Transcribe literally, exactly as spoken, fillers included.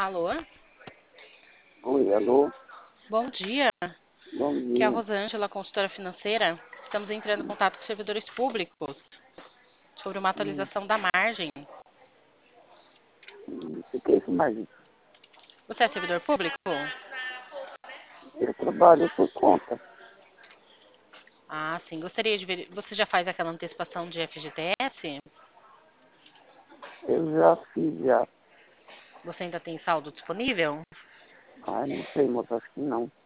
Alô? Oi, alô, Bom dia. bom Aqui é a dia. Rosângela, consultora financeira. Estamos entrando em contato com servidores públicos sobre uma Hum, atualização da margem. hum, O que é isso mais? Você é servidor público? Eu trabalho por conta. Ah, sim. Gostaria de ver. Você já faz aquela antecipação de F G T S? Eu já fiz, já. Você ainda tem saldo disponível? Ai, não sei, moço, acho que não.